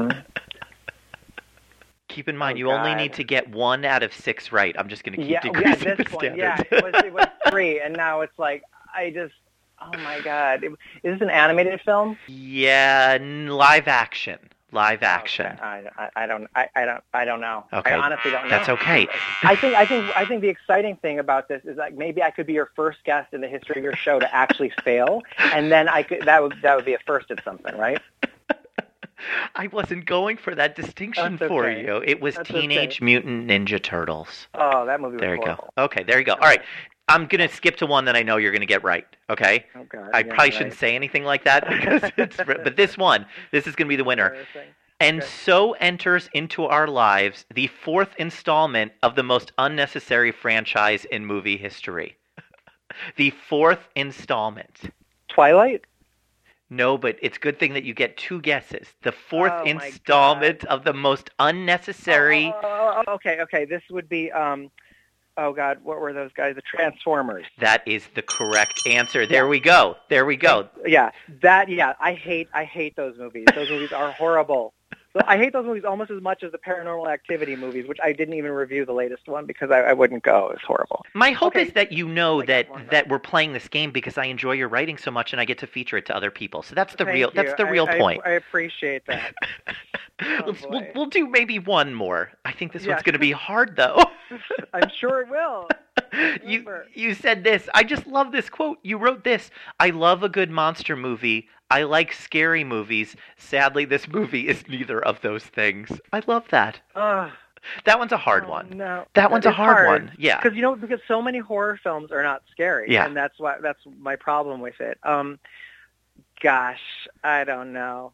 Keep in mind, you only need to get 1 out of 6 right. I'm just going to keep decreasing the standard. Yeah, it was 3, and now it's like, oh my God. Is this an animated film? Yeah, live action. Okay. I don't know. Okay. I honestly don't know. That's okay. I think the exciting thing about this is like maybe I could be your first guest in the history of your show to actually fail, and then that would be a first at something, right? I wasn't going for that distinction for you. It was Teenage Mutant Ninja Turtles. Oh, that movie was horrible. There you go. Okay, there you go. All right. I'm going to skip to one that I know you're going to get right, okay? Oh, God. I probably shouldn't say anything like that, because but this is going to be the winner. And so enters into our lives the 4th installment of the most unnecessary franchise in movie history. The 4th installment. Twilight? No, but it's a good thing that you get 2 guesses. The 4th installment of the most unnecessary... Okay. This would be... oh, God, what were those guys? The Transformers. That is the correct answer. There we go. Yeah, I hate those movies. Those movies are horrible. So I hate those movies almost as much as the Paranormal Activity movies, which I didn't even review the latest one because I wouldn't go. It's horrible. My hope is that you know that we're playing this game because I enjoy your writing so much and I get to feature it to other people. So that's the real point. I appreciate that. We'll do maybe one more. I think this one's going to be hard though. I'm sure it will. You said this. I just love this quote. You wrote this. I love a good monster movie. I like scary movies. Sadly, this movie is neither of those things. I love that. That one's a hard one. No, that one's a hard one. Yeah, because so many horror films are not scary. Yeah, and that's my problem with it. Gosh, I don't know.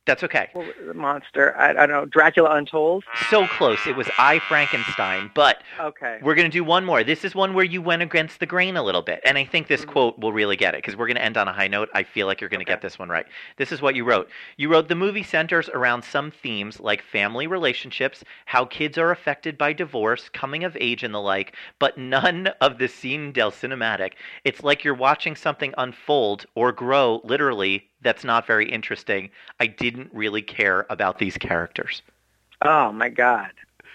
That's okay. What was the monster? I don't know. Dracula Untold? So close. It was I, Frankenstein. But okay. We're going to do one more. This is one where you went against the grain a little bit. And I think this quote will really get it because we're going to end on a high note. I feel like you're going to get this one right. This is what you wrote. You wrote, the movie centers around some themes like family relationships, how kids are affected by divorce, coming of age, and the like, but none of the scene del cinematic. It's like you're watching something unfold or grow, literally, that's not very interesting. I didn't really care about these characters. Oh, my God.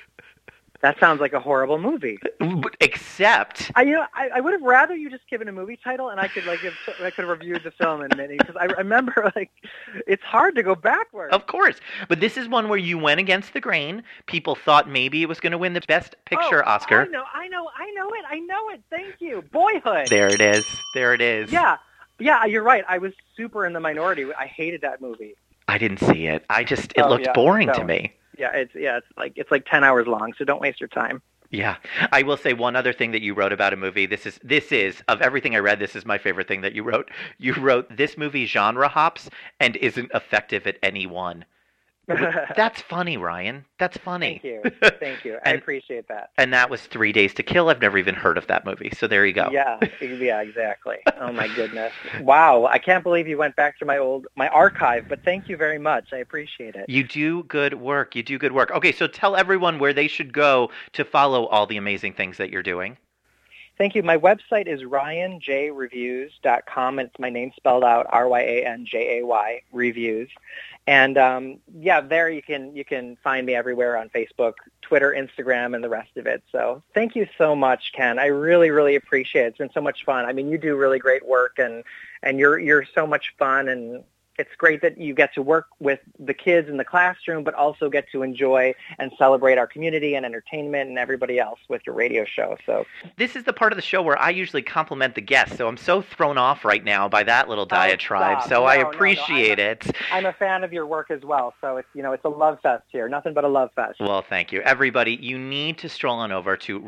That sounds like a horrible movie. Except... I would have rather you just given a movie title and I could have reviewed the film in a minute. Because I remember, it's hard to go backwards. Of course. But this is one where you went against the grain. People thought maybe it was going to win the Best Picture Oscar. I know it. Thank you. Boyhood. There it is. Yeah, you're right. I was super in the minority. I hated that movie. I didn't see it. It looked boring to me. Yeah, it's like 10 hours long, so don't waste your time. Yeah. I will say one other thing that you wrote about a movie. This is of everything I read, this is my favorite thing that you wrote. You wrote, this movie genre hops and isn't effective at any one. That's funny, Ryan. That's funny. Thank you. I appreciate that. And that was 3 Days to Kill. I've never even heard of that movie. So there you go. Yeah, exactly. Oh my goodness. Wow. I can't believe you went back to my archive, but thank you very much. I appreciate it. You do good work. Okay, so tell everyone where they should go to follow all the amazing things that you're doing. Thank you. My website is ryanjreviews.com, and it's my name spelled out, RYANJAY, reviews. And there you can find me everywhere on Facebook, Twitter, Instagram, and the rest of it. So thank you so much, Ken. I really, really appreciate it. It's been so much fun. I mean, you do really great work, and you're so much fun, and it's great that you get to work with the kids in the classroom, but also get to enjoy and celebrate our community and entertainment and everybody else with your radio show. So this is the part of the show where I usually compliment the guests. So I'm so thrown off right now by that little diatribe. So I appreciate it. I'm a fan of your work as well. So it's a love fest here. Nothing but a love fest. Well, thank you. Everybody, you need to stroll on over to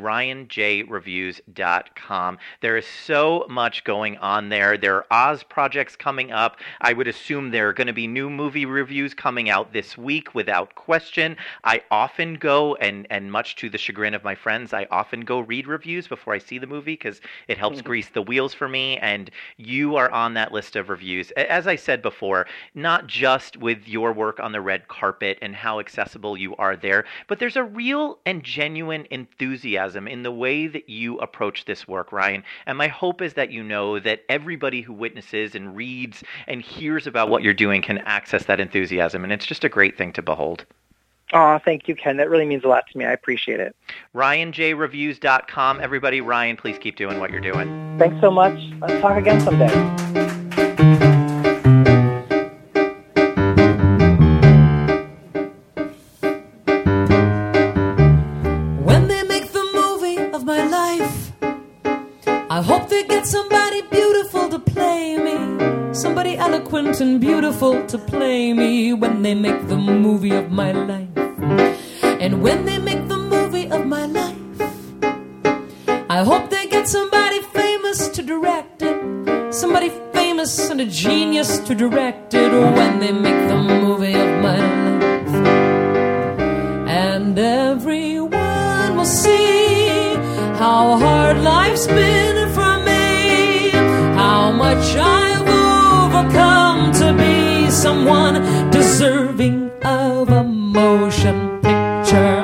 ryanjreviews.com. There is so much going on there. There are Oz projects coming up. I would assume there are going to be new movie reviews coming out this week without question. I often go, and much to the chagrin of my friends, I often go read reviews before I see the movie because it helps grease the wheels for me, and you are on that list of reviews. As I said before, not just with your work on the red carpet and how accessible you are there, but there's a real and genuine enthusiasm in the way that you approach this work, Ryan. And my hope is that you know that everybody who witnesses and reads and hears about what you're doing can access that enthusiasm, and it's just a great thing to behold. Oh, thank you, Ken. That really means a lot to me. I appreciate it. RyanJReviews.com. Everybody, Ryan, please keep doing what you're doing. Thanks so much. Let's talk again someday. When they make the movie of my life, I hope they get somebody beautiful to play me. Somebody eloquent and beautiful to play me when they make the movie of my life. And when they make the movie of my life, I hope they get somebody famous to direct it. Somebody famous and a genius to direct it when they make the movie of my life. And everyone will see how hard life's been for me, how much I've overcome to be someone deserving of a motion picture.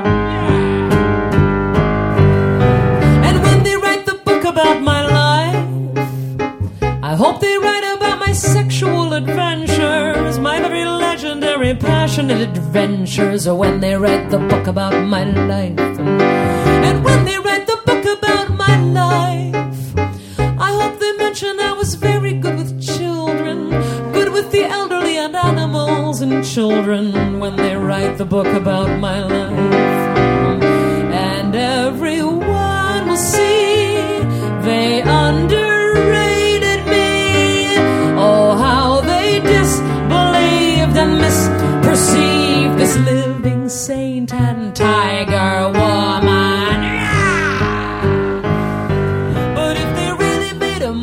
And when they write the book about my life, I hope they write about my sexual adventures, my very legendary passionate adventures. Or when they write the book about my life, and when they write the book about my life, I hope they mention I was very good with children, good with the elderly and animals and children when they write the book about my life. And everyone will see they underrated me. Oh, how they disbelieved and misperceived this living saint and tiger woman.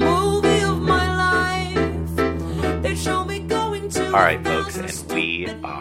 All right, folks, and we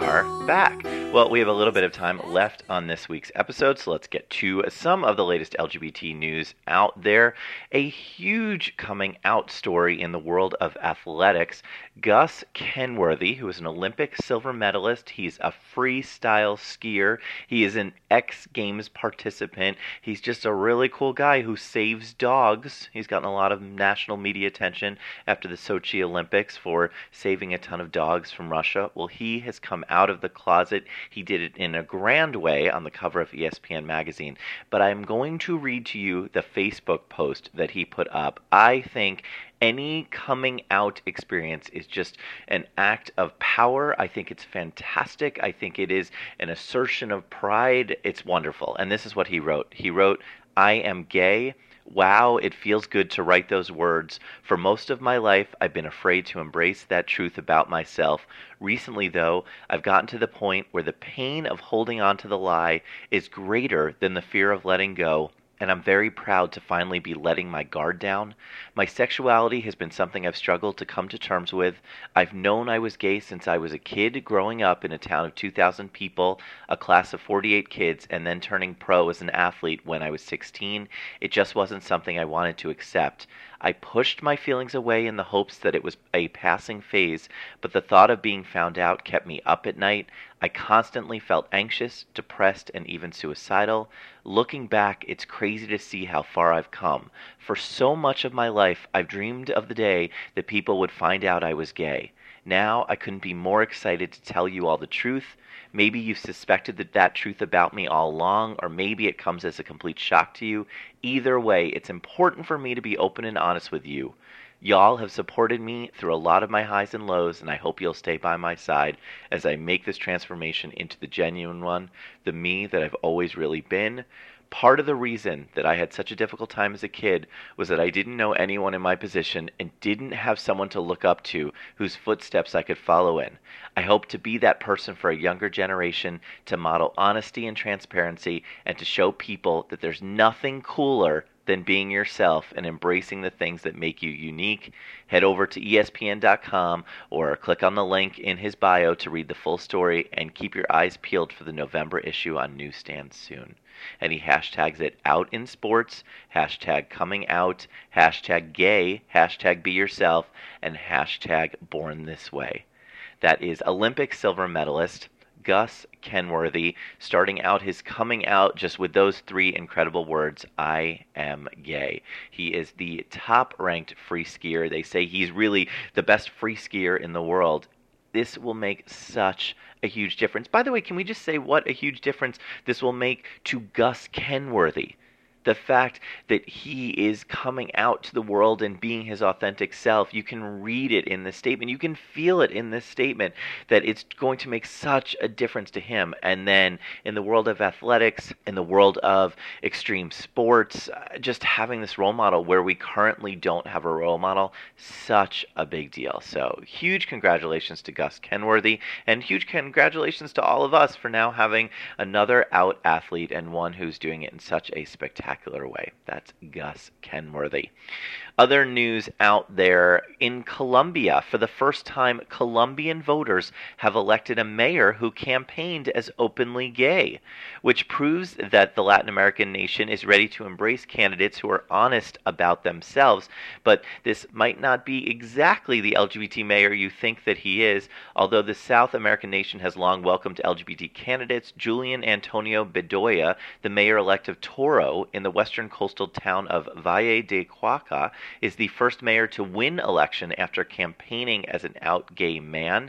back. Well, we have a little bit of time left on this week's episode, so let's get to some of the latest LGBT news out there. A huge coming out story in the world of athletics. Gus Kenworthy, who is an Olympic silver medalist, he's a freestyle skier, he is an X Games participant, he's just a really cool guy who saves dogs. He's gotten a lot of national media attention after the Sochi Olympics for saving a ton of dogs from Russia. Well, he has come out of the closet. He did it in a grand way on the cover of ESPN magazine. But I'm going to read to you the Facebook post that he put up. I think any coming out experience is just an act of power. I think it's fantastic. I think it is an assertion of pride. It's wonderful. And this is what he wrote. He wrote, "I am gay. Wow, it feels good to write those words. For most of my life, I've been afraid to embrace that truth about myself. Recently, though, I've gotten to the point where the pain of holding on to the lie is greater than the fear of letting go. And I'm very proud to finally be letting my guard down. My sexuality has been something I've struggled to come to terms with. I've known I was gay since I was a kid growing up in a town of 2,000 people, a class of 48 kids, and then turning pro as an athlete when I was 16. It just wasn't something I wanted to accept. I pushed my feelings away in the hopes that it was a passing phase, but the thought of being found out kept me up at night. I constantly felt anxious, depressed, and even suicidal. Looking back, it's crazy to see how far I've come. For so much of my life, I've dreamed of the day that people would find out I was gay. Now, I couldn't be more excited to tell you all the truth. Maybe you've suspected that truth about me all along, or maybe it comes as a complete shock to you. Either way, it's important for me to be open and honest with you. Y'all have supported me through a lot of my highs and lows, and I hope you'll stay by my side as I make this transformation into the genuine one, the me that I've always really been. Part of the reason that I had such a difficult time as a kid was that I didn't know anyone in my position and didn't have someone to look up to whose footsteps I could follow in. I hope to be that person for a younger generation, to model honesty and transparency, and to show people that there's nothing cooler than being yourself and embracing the things that make you unique. Head over to ESPN.com or click on the link in his bio to read the full story, and keep your eyes peeled for the November issue on newsstands soon." And he hashtags it out in sports, hashtag coming out, hashtag gay, hashtag be yourself, and hashtag born this way. That is Olympic silver medalist Gus Kenworthy, starting out his coming out just with those three incredible words, "I am gay." He is the top-ranked free skier. They say he's really the best free skier in the world. This will make such a huge difference. By the way, can we just say what a huge difference this will make to Gus Kenworthy? The fact that he is coming out to the world and being his authentic self, you can read it in this statement. You can feel it in this statement that it's going to make such a difference to him. And then in the world of athletics, in the world of extreme sports, just having this role model where we currently don't have a role model, such a big deal. So huge congratulations to Gus Kenworthy, and huge congratulations to all of us for now having another out athlete, and one who's doing it in such a spectacular way. That's Gus Kenworthy. Other news out there, in Colombia, for the first time, Colombian voters have elected a mayor who campaigned as openly gay, which proves that the Latin American nation is ready to embrace candidates who are honest about themselves. But this might not be exactly the LGBT mayor you think that he is. Although the South American nation has long welcomed LGBT candidates, Julian Antonio Bedoya, the mayor-elect of Toro in the western coastal town of Valle de Cauca, is the first mayor to win election after campaigning as an out gay man.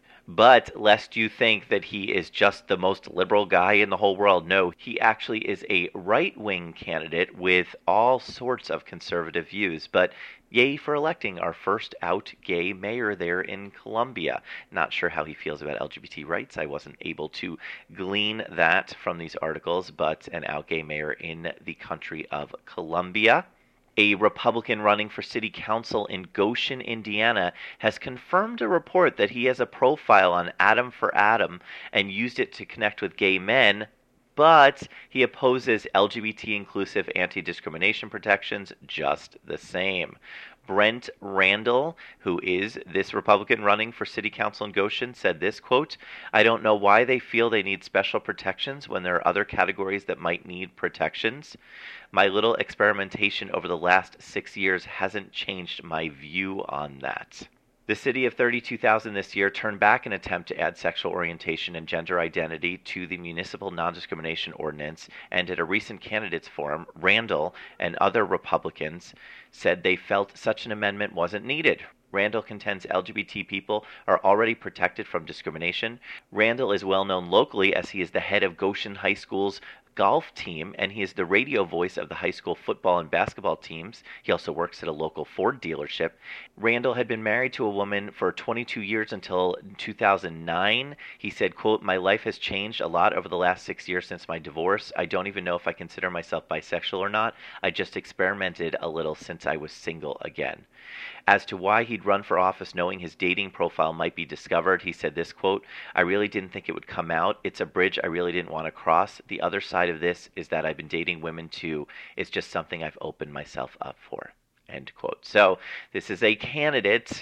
But lest you think that he is just the most liberal guy in the whole world, no, he actually is a right-wing candidate with all sorts of conservative views. But yay for electing our first out gay mayor there in Colombia. Not sure how he feels about LGBT rights. I wasn't able to glean that from these articles, but an out gay mayor in the country of Colombia. A Republican running for city council in Goshen, Indiana, has confirmed a report that he has a profile on Adam for Adam and used it to connect with gay men, but he opposes LGBT-inclusive anti-discrimination protections just the same. Brent Randall, who is this Republican running for city council in Goshen, said this, quote, "I don't know why they feel they need special protections when there are other categories that might need protections. My little experimentation over the last 6 years hasn't changed my view on that." The city of 32,000 this year turned back an attempt to add sexual orientation and gender identity to the municipal non-discrimination ordinance, and at a recent candidates forum, Randall and other Republicans said they felt such an amendment wasn't needed. Randall contends LGBT people are already protected from discrimination. Randall is well known locally as he is the head of Goshen High School's golf team, and he is the radio voice of the high school football and basketball teams. He also works at a local Ford dealership. Randall had been married to a woman for 22 years until 2009. He said, quote, "My life has changed a lot over the last 6 years since my divorce. I don't even know if I consider myself bisexual or not. I just experimented a little since I was single again." As to why he'd run for office knowing his dating profile might be discovered, he said this, quote, "I really didn't think it would come out. It's a bridge I really didn't want to cross. The other side of this is that I've been dating women too. It's just something I've opened myself up for." End quote. So this is a candidate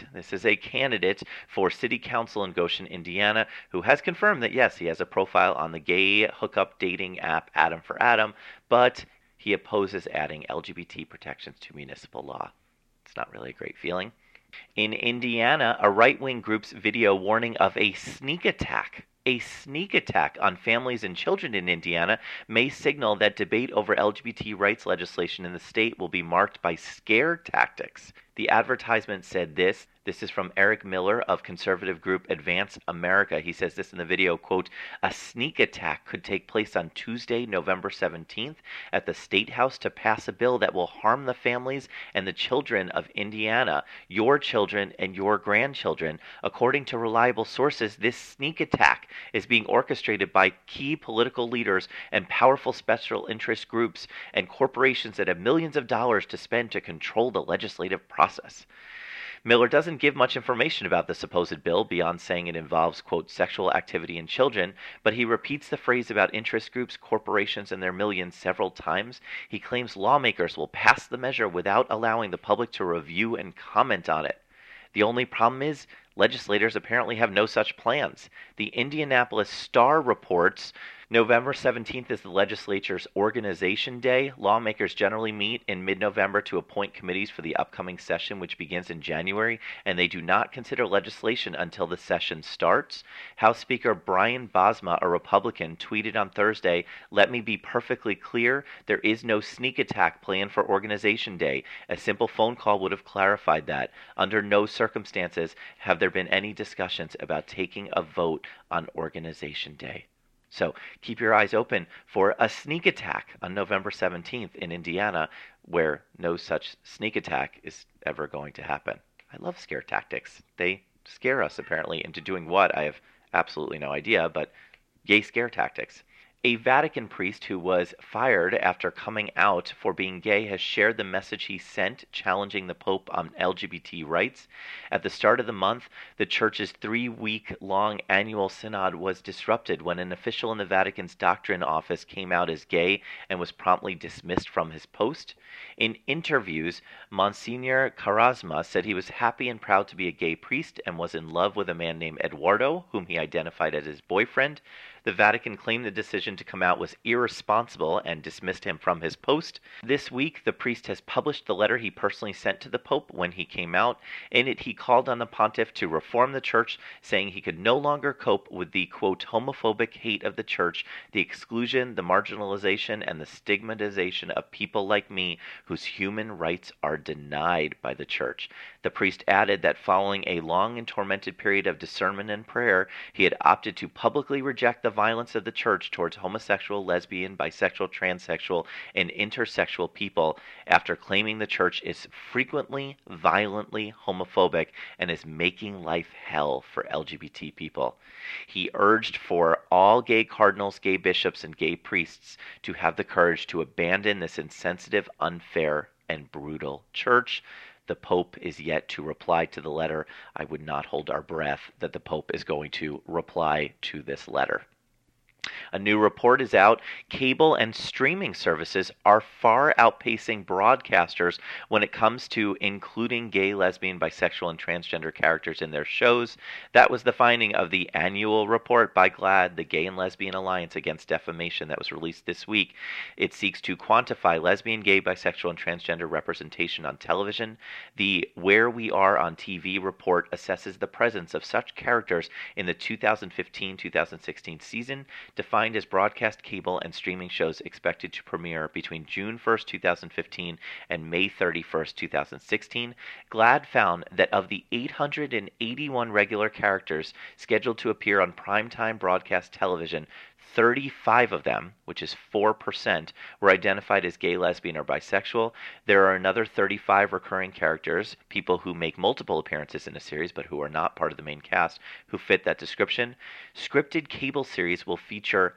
for city council in Goshen, Indiana, who has confirmed that, yes, he has a profile on the gay hookup dating app Adam for Adam, but he opposes adding LGBT protections to municipal law. It's not really a great feeling. In Indiana, a right-wing group's video warning of a sneak attack on families and children in Indiana may signal that debate over LGBT rights legislation in the state will be marked by scare tactics. The advertisement said this. This is from Eric Miller of conservative group Advance America. He says this in the video, quote, "A sneak attack could take place on Tuesday, November 17th at the State House to pass a bill that will harm the families and the children of Indiana, your children and your grandchildren. According to reliable sources, this sneak attack is being orchestrated by key political leaders and powerful special interest groups and corporations that have millions of dollars to spend to control the legislative process." Miller doesn't give much information about the supposed bill beyond saying it involves, quote, "sexual activity in children," but he repeats the phrase about interest groups, corporations, and their millions several times. He claims lawmakers will pass the measure without allowing the public to review and comment on it. The only problem is legislators apparently have no such plans. The Indianapolis Star reports November 17th is the legislature's organization day. Lawmakers generally meet in mid-November to appoint committees for the upcoming session, which begins in January, and they do not consider legislation until the session starts. House Speaker Brian Bosma, a Republican, tweeted on Thursday, "Let me be perfectly clear, there is no sneak attack planned for Organization Day. A simple phone call would have clarified that. Under no circumstances have there been any discussions about taking a vote on Organization Day." So keep your eyes open for a sneak attack on November 17th in Indiana, where no such sneak attack is ever going to happen. I love scare tactics. They scare us, apparently, into doing what? I have absolutely no idea, but yay scare tactics. A Vatican priest who was fired after coming out for being gay has shared the message he sent challenging the Pope on LGBT rights. At the start of the month, the Church's 3-week-long annual synod was disrupted when an official in the Vatican's doctrine office came out as gay and was promptly dismissed from his post. In interviews, Monsignor Carasma said he was happy and proud to be a gay priest and was in love with a man named Eduardo, whom he identified as his boyfriend. The Vatican claimed the decision to come out was irresponsible and dismissed him from his post. This week, the priest has published the letter he personally sent to the Pope when he came out. In it, he called on the pontiff to reform the Church, saying he could no longer cope with the, quote, homophobic hate of the Church, the exclusion, the marginalization, and the stigmatization of people like me whose human rights are denied by the Church. The priest added that following a long and tormented period of discernment and prayer, he had opted to publicly reject the violence of the Church towards homosexual, lesbian, bisexual, transsexual, and intersexual people after claiming the Church is frequently, violently homophobic and is making life hell for LGBT people. He urged for all gay cardinals, gay bishops, and gay priests to have the courage to abandon this insensitive, unfair, and brutal Church. The Pope is yet to reply to the letter. I would not hold our breath that the Pope is going to reply to this letter. A new report is out. Cable and streaming services are far outpacing broadcasters when it comes to including gay, lesbian, bisexual, and transgender characters in their shows. That was the finding of the annual report by GLAAD, the Gay and Lesbian Alliance Against Defamation, that was released this week. It seeks to quantify lesbian, gay, bisexual, and transgender representation on television. The Where We Are on TV report assesses the presence of such characters in the 2015-2016 season, defined as broadcast, cable, and streaming shows expected to premiere between June 1st, 2015 and May 31st, 2016. GLAAD found that of the 881 regular characters scheduled to appear on primetime broadcast television, 35 of them, which is 4%, were identified as gay, lesbian, or bisexual. There are another 35 recurring characters, people who make multiple appearances in a series but who are not part of the main cast, who fit that description. Scripted cable series will feature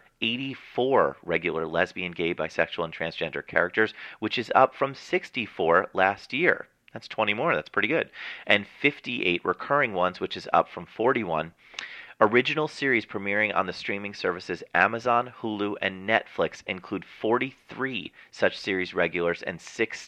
84 regular lesbian, gay, bisexual, and transgender characters, which is up from 64 last year. That's 20 more. That's pretty good. And 58 recurring ones, which is up from 41. Original series premiering on the streaming services Amazon, Hulu, and Netflix include 43 such series regulars and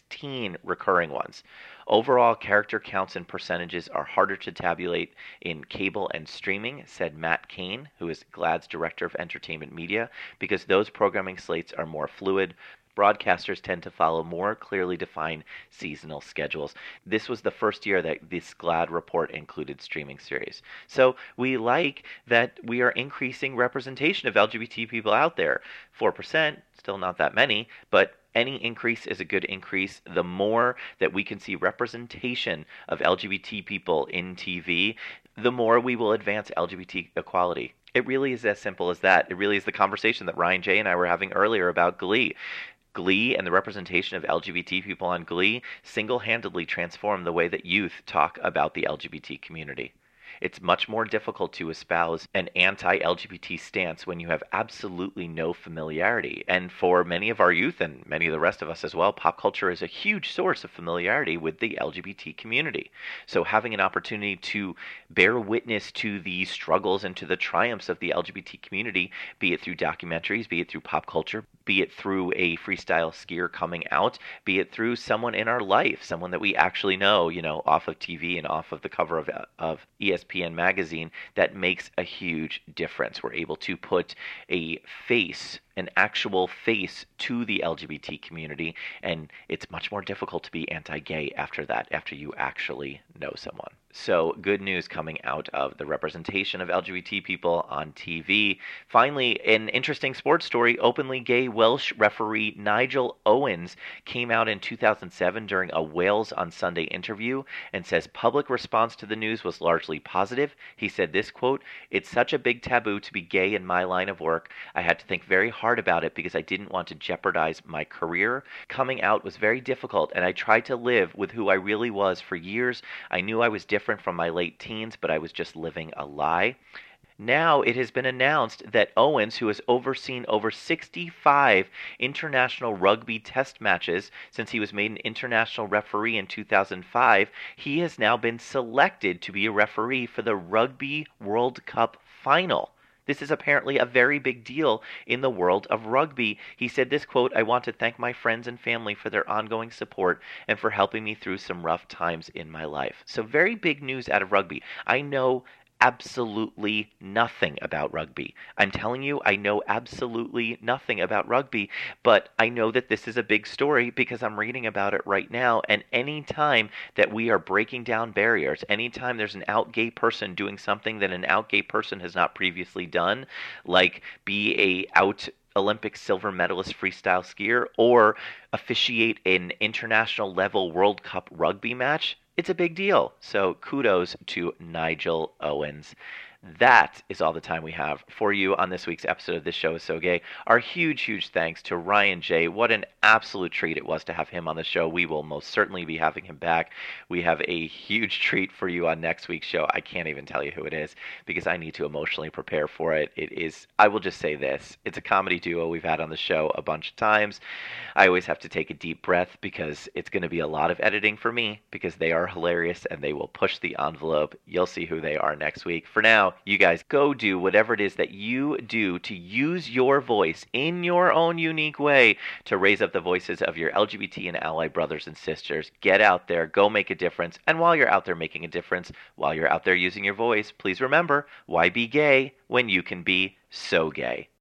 16 recurring ones. Overall, character counts and percentages are harder to tabulate in cable and streaming, said Matt Kane, who is GLAAD's Director of Entertainment Media, because those programming slates are more fluid. Broadcasters tend to follow more clearly defined seasonal schedules. This was the first year that this GLAAD report included streaming series. So we like that we are increasing representation of LGBT people out there. 4%, still not that many, but any increase is a good increase. The more that we can see representation of LGBT people in TV, the more we will advance LGBT equality. It really is as simple as that. It really is the conversation that Ryan J. and I were having earlier about Glee. Glee and the representation of LGBT people on Glee single-handedly transformed the way that youth talk about the LGBT community. It's much more difficult to espouse an anti-LGBT stance when you have absolutely no familiarity. And for many of our youth, and many of the rest of us as well, pop culture is a huge source of familiarity with the LGBT community. So having an opportunity to bear witness to the struggles and to the triumphs of the LGBT community, be it through documentaries, be it through pop culture, be it through a freestyle skier coming out, be it through someone in our life, someone that we actually know, off of TV and off of the cover of ESPN magazine, that makes a huge difference. We're able to put a face, an actual face to the LGBT community, and it's much more difficult to be anti-gay after that, after you actually know someone. So good news coming out of the representation of LGBT people on TV. Finally, an interesting sports story. Openly gay Welsh referee Nigel Owens came out in 2007 during a Wales on Sunday interview and says public response to the news was largely positive. He said this, quote, "It's such a big taboo to be gay in my line of work. I had to think very hard about it because I didn't want to jeopardize my career. Coming out was very difficult, and I tried to live with who I really was for years. I knew I was different from my late teens, but I was just living a lie." Now it has been announced that Owens, who has overseen over 65 international rugby test matches since he was made an international referee in 2005, he has now been selected to be a referee for the Rugby World Cup final. This is apparently a very big deal in the world of rugby. He said this, quote, "I want to thank my friends and family for their ongoing support and for helping me through some rough times in my life." So very big news out of rugby. I know absolutely nothing about rugby. I'm telling you, I know absolutely nothing about rugby, but I know that this is a big story because I'm reading about it right now. And any time that we are breaking down barriers, anytime there's an out gay person doing something that an out gay person has not previously done, like be a out Olympic silver medalist freestyle skier or officiate an international level World Cup rugby match, it's a big deal. So kudos to Nigel Owens. That is all the time we have for you on this week's episode of This Show Is So Gay. Our huge thanks to Ryan J. What an absolute treat it was to have him on the show. We will most certainly be having him back. We have a huge treat for you on next week's show. I can't even tell you who it is because I need to emotionally prepare for it. It is, I will just say this, it's a comedy duo we've had on the show a bunch of times. I always have to take a deep breath because it's going to be a lot of editing for me because they are hilarious and they will push the envelope. You'll see who they are next week. For now, now, you guys go do whatever it is that you do to use your voice in your own unique way to raise up the voices of your LGBT and ally brothers and sisters. Get out there, go make a difference. And while you're out there making a difference, while you're out there using your voice, please remember, why be gay when you can be so gay?